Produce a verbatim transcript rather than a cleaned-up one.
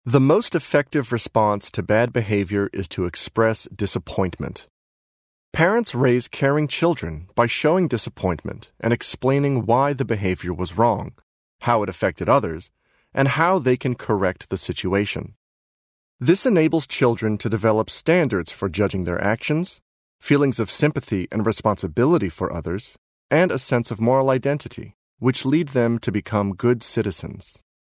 The most effective response to bad behavior is to express disappointment. Parents raise caring children by showing disappointment and explaining why the behavior was wrong, how it affected others, and how they can correct the situation. This enables children to develop standards for judging their actions, feelings of sympathy and responsibility for others, and a sense of moral identity, which lead them to become good citizens.